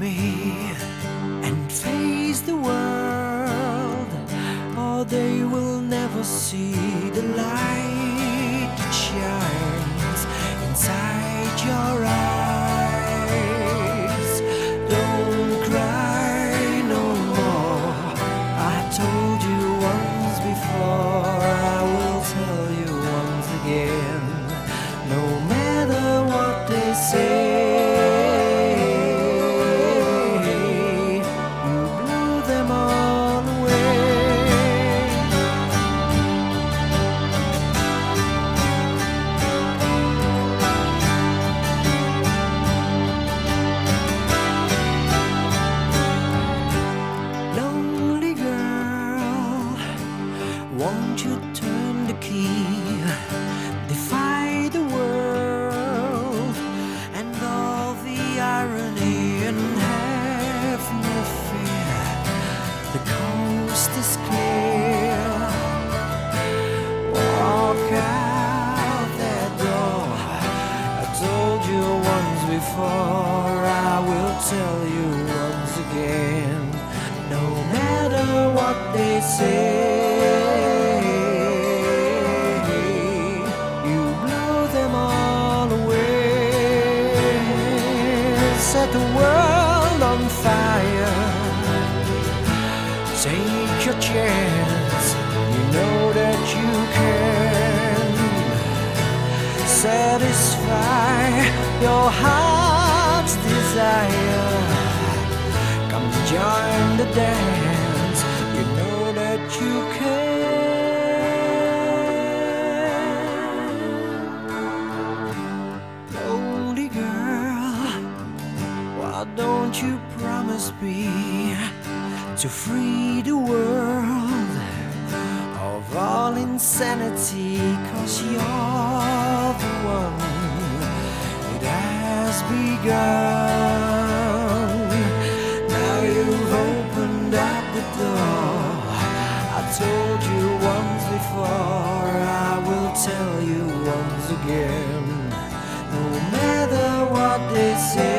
me and face the world, or they will never see the light that shines inside your eyes. Don't cry no more. I told you once before, I will tell you once again. No matter what they say, won't you turn the key, defy the world and all the irony, and have no fear, the coast is clear. Walk out that door. I told you once before, I will tell you once again. No matter what they say, set the world on fire. Take your chance, you know that you can. Satisfy your heart's desire. Come join the dance, you know that you can. Lonely girl, why don't you promise me to free the world of all insanity? 'Cause you're the one, it has begun. Now you've opened up the door. I told you once before, I will tell you once again. No matter what they say,